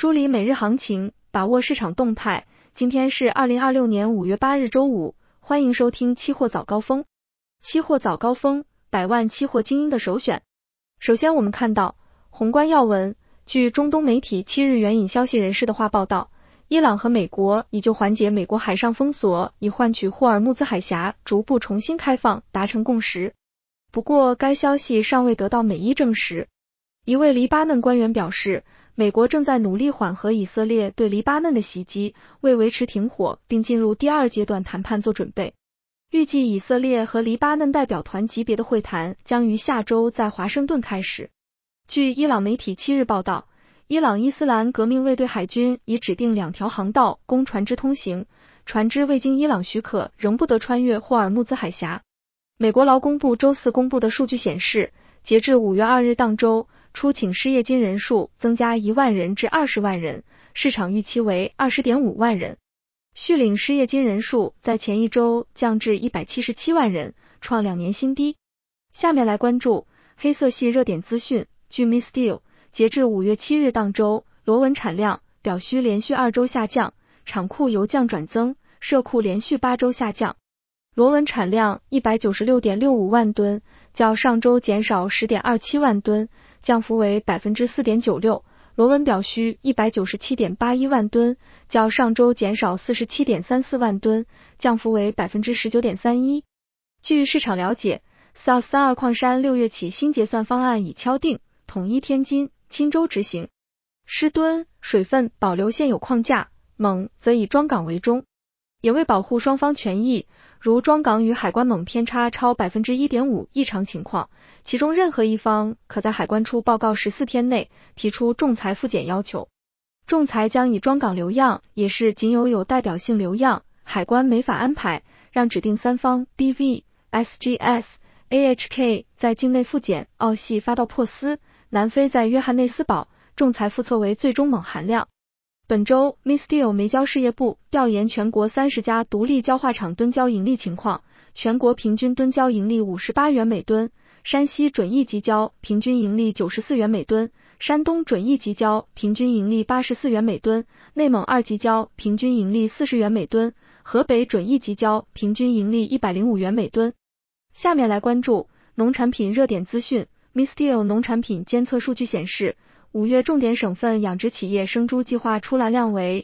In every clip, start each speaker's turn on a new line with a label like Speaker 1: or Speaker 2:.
Speaker 1: 梳理每日行情，把握市场动态。今天是2026年5月8日周五，欢迎收听期货早高峰。期货早高峰，百万期货精英的首选。首先我们看到宏观要闻，据中东媒体7日援引消息人士的话报道，伊朗和美国已就缓解美国海上封锁，以换取霍尔木兹海峡逐步重新开放达成共识。不过该消息尚未得到美伊证实。一位黎巴嫩官员表示，美国正在努力缓和以色列对黎巴嫩的袭击，为维持停火并进入第二阶段谈判做准备。预计以色列和黎巴嫩代表团级别的会谈将于下周在华盛顿开始。据伊朗媒体7日报道，伊朗伊斯兰革命卫队海军已指定2条航道供船只通行，船只未经伊朗许可仍不得穿越霍尔木兹海峡。美国劳工部周四公布的数据显示，截至5月2日当周，出请失业金人数增加1万人至20万人，市场预期为 20.5 万人。续领失业金人数在前一周降至177万人，创2年新低。下面来关注黑色系热点资讯。据 Misteel， 截至5月7日当周，螺纹产量表需连续2周下降，厂库由降转增，社库连续8周下降。螺纹产量 196.65 万吨，较上周减少 10.27 万吨，降幅为 4.96%。螺纹表需 197.81 万吨，较上周减少 47.34 万吨，降幅为 19.31%。据市场了解， South32 矿山6月起新结算方案已敲定，统一天津、钦州执行。湿吨、水分保留现有框架，锰则以庄港为中。也为保护双方权益，如庄港与海关锰偏差超 1.5% 异常情况，其中任何一方可在海关处报告14天内提出仲裁复检要求。仲裁将以庄港留样，也是仅有代表性留样，海关没法安排，让指定三方 BV、SGS、AHK 在境内复检。澳系发到珀斯，南非在约翰内斯堡，仲裁复测为最终锰含量。本周 Misteel 煤焦事业部调研全国30家独立焦化厂吨焦盈利情况，全国平均吨焦盈利58元每吨，山西准一级焦平均盈利94元每吨，山东准一级焦平均盈利84元每吨，内蒙2级焦平均盈利40元每吨，河北准一级焦平均盈利105元每吨。下面来关注农产品热点资讯。Misteel 农产品监测数据显示，5月重点省份养殖企业生猪计划出栏量为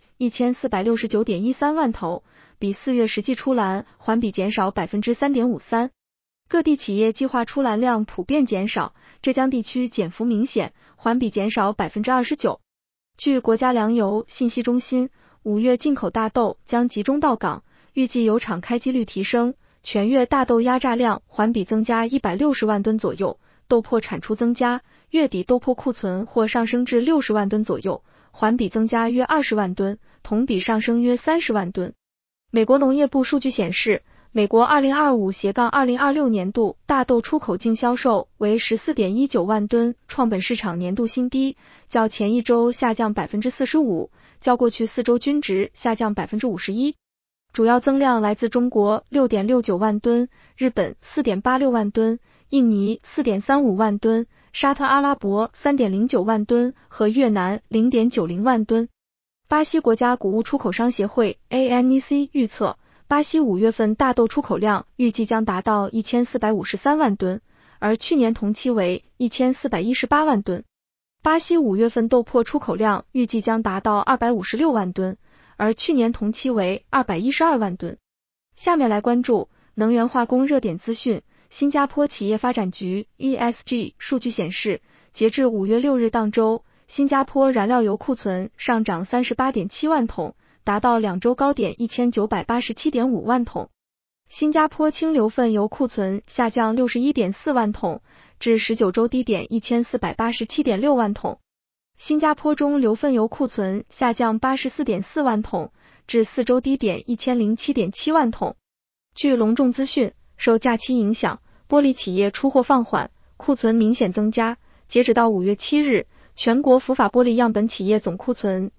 Speaker 1: 1469.13 万头，比4月实际出栏环比减少 3.53%。各地企业计划出栏量普遍减少，浙江地区减幅明显，环比减少 29%。据国家粮油信息中心，5月进口大豆将集中到港，预计油厂开机率提升，全月大豆压榨量环比增加160万吨左右，豆粕产出增加，月底豆粕库存或上升至60万吨左右，环比增加约20万吨，同比上升约30万吨。美国农业部数据显示，美国2025-2026年度大豆出口净销售为 14.19 万吨，创本市场年度新低，较前一周下降 45%， 较过去4周均值下降 51%。主要增量来自中国 6.69 万吨，日本 4.86 万吨，印尼 4.35 万吨，沙特阿拉伯 3.09 万吨和越南 0.90 万吨。巴西国家谷物出口商协会 ANEC 预测，巴西5月份大豆出口量预计将达到1453万吨，而去年同期为1418万吨。巴西5月份豆粕出口量预计将达到256万吨，而去年同期为212万吨。下面来关注能源化工热点资讯。新加坡企业发展局 ESG 数据显示，截至5月6日当周，新加坡燃料油库存上涨 38.7 万桶，达到2周高点 1987.5 万桶。新加坡清硫分油库存下降 61.4 万桶，至19周低点 1487.6 万桶。新加坡中硫分油库存下降 84.4 万桶，至4周低点 1007.7 万桶。据隆重资讯，受假期影响，玻璃企业出货放缓，库存明显增加。截止到5月7日，全国福法玻璃样本企业总库存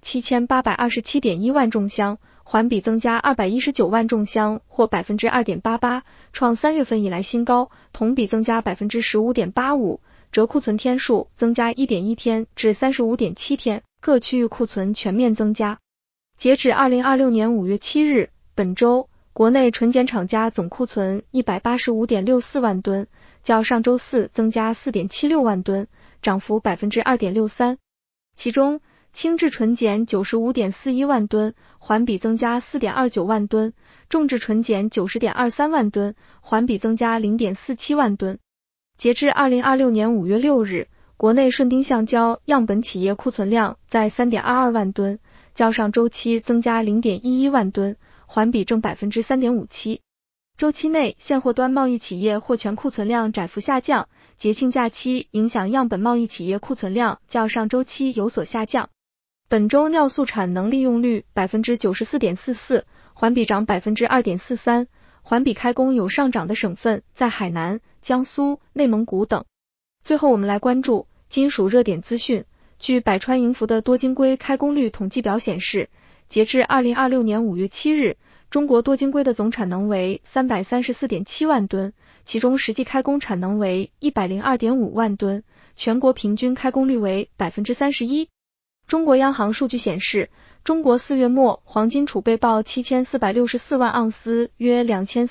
Speaker 1: 7827.1 万重箱，环比增加219万重箱或 2.88%， 创3月份以来新高，同比增加 15.85%， 折库存天数增加 1.1 天至 35.7 天。 各区域库存全面增加。截止2026年5月7日，本周国内纯碱厂家总库存 185.64 万吨，较上周四增加 4.76 万吨，涨幅 2.63%。其中轻质纯碱 95.41 万吨，环比增加 4.29 万吨，重质纯碱 90.23 万吨，环比增加 0.47 万吨。截至2026年5月6日，国内顺丁橡胶样本企业库存量在 3.22 万吨，较上周期增加 0.11 万吨，环比正 3.57%。周期内现货端贸易企业货权库存量窄幅下降，节庆假期影响样本贸易企业库存量较上周期有所下降。本周尿素产能利用率 94.44%， 环比涨 2.43%， 环比开工有上涨的省份在海南、江苏、内蒙古等。最后我们来关注金属热点资讯。据百川银孚的多晶硅开工率统计表显示，截至2026年5月7日，中国多晶硅的总产能为 334.7 万吨，其中实际开工产能为 102.5 万吨，全国平均开工率为 31%。中国央行数据显示，中国4月末黄金储备报 7464 万盎司，约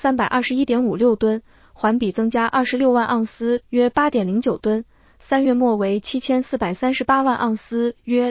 Speaker 1: 2321.56 吨，环比增加26万盎司，约 8.09 吨。3月末为 7438 万盎司，约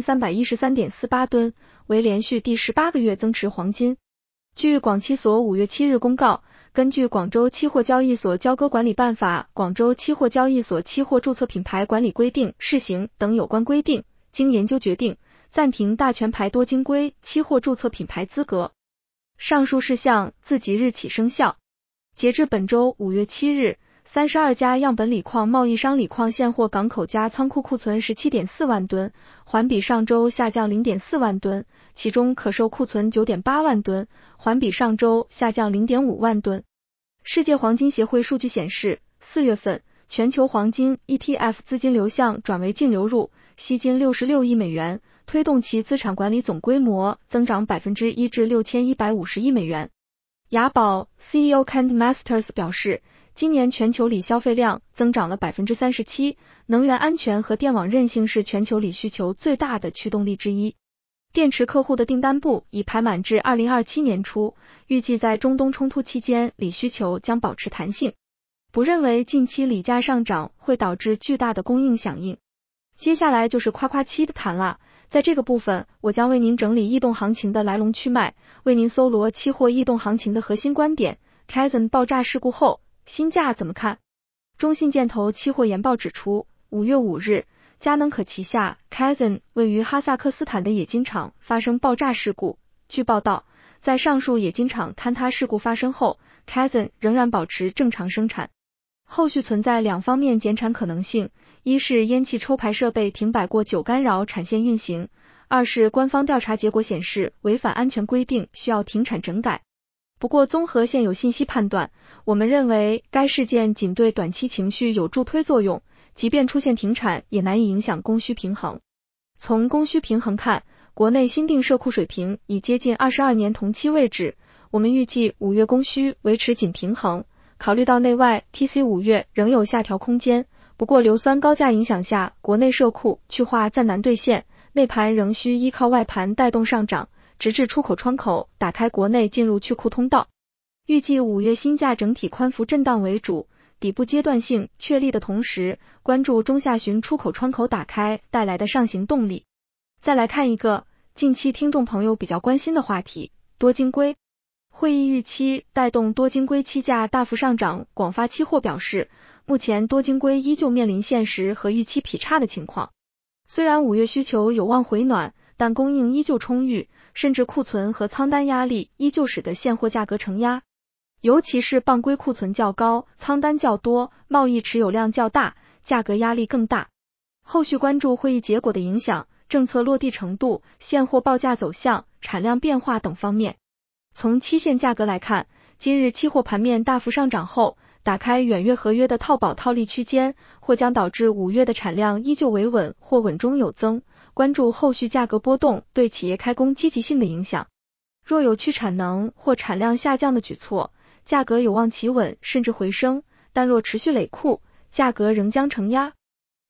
Speaker 1: 2313.48 吨，为连续第18个月增持黄金。据广期所5月7日公告，根据广州期货交易所交割管理办法、广州期货交易所期货注册品牌管理规定试行等有关规定，经研究决定，暂停大全牌多晶硅期货注册品牌资格。上述事项自即日起生效。截至本周5月7日，32家样本锂矿贸易商锂矿现货港口加仓库库存 17.4 万吨，环比上周下降 0.4 万吨，其中可售库存 9.8 万吨，环比上周下降 0.5 万吨。世界黄金协会数据显示，4月份全球黄金 ETF 资金流向转为净流入，吸金66亿美元，推动其资产管理总规模增长 1% 至6150亿美元。雅宝 CEO Kent Masters 表示，今年全球锂消费量增长了 37%， 能源安全和电网韧性是全球锂需求最大的驱动力之一。电池客户的订单簿已排满至2027年初，预计在中东冲突期间锂需求将保持弹性。不认为近期锂价上涨会导致巨大的供应响应。接下来就是夸夸期的谈了，在这个部分我将为您整理异动行情的来龙去脉，为您搜罗期货异动行情的核心观点。Kaizen 爆炸事故后新价怎么看？中信建投期货研报指出，5月5日，佳能可旗下 Kaizen 位于哈萨克斯坦的冶金厂发生爆炸事故。据报道，在上述冶金厂坍塌事故发生后， Kaizen 仍然保持正常生产。后续存在两方面减产可能性，一是烟气抽排设备停摆过久干扰产线运行，二是官方调查结果显示违反安全规定需要停产整改。不过综合现有信息判断，我们认为该事件仅对短期情绪有助推作用，即便出现停产也难以影响供需平衡。从供需平衡看，国内新订设库水平已接近22年同期位置，我们预计5月供需维持紧平衡。考虑到内外 TC 5月仍有下调空间，不过硫酸高价影响下，国内设库去化暂难兑现，内盘仍需依靠外盘带动上涨，直至出口窗口打开国内进入去库通道。预计5月新价整体宽幅震荡为主，底部阶段性确立的同时，关注中下旬出口窗口打开带来的上行动力。再来看一个近期听众朋友比较关心的话题，多晶硅。会议预期带动多晶硅期价大幅上涨，广发期货表示，目前多晶硅依旧面临现实和预期劈叉的情况。虽然5月需求有望回暖，但供应依旧充裕，甚至库存和仓单压力依旧使得现货价格承压。尤其是棒硅库存较高，仓单较多，贸易持有量较大，价格压力更大。后续关注会议结果的影响、政策落地程度、现货报价走向、产量变化等方面。从期限价格来看，今日期货盘面大幅上涨后，打开远月合约的套保套利区间，或将导致5月的产量依旧维稳或稳中有增。关注后续价格波动对企业开工积极性的影响。若有去产能或产量下降的举措，价格有望企稳甚至回升，但若持续累库，价格仍将承压。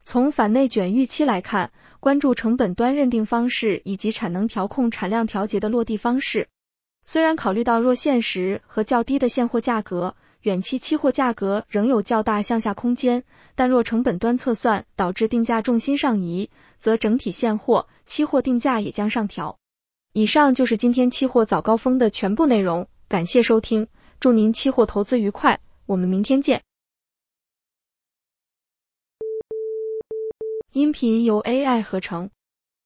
Speaker 1: 从反内卷预期来看，关注成本端认定方式以及产能调控产量调节的落地方式。虽然考虑到若现实和较低的现货价格，远期期货价格仍有较大向下空间，但若成本端测算导致定价重心上移，则整体现货、期货定价也将上调。以上就是今天期货早高峰的全部内容，感谢收听，祝您期货投资愉快，我们明天见。音频由 AI 合成。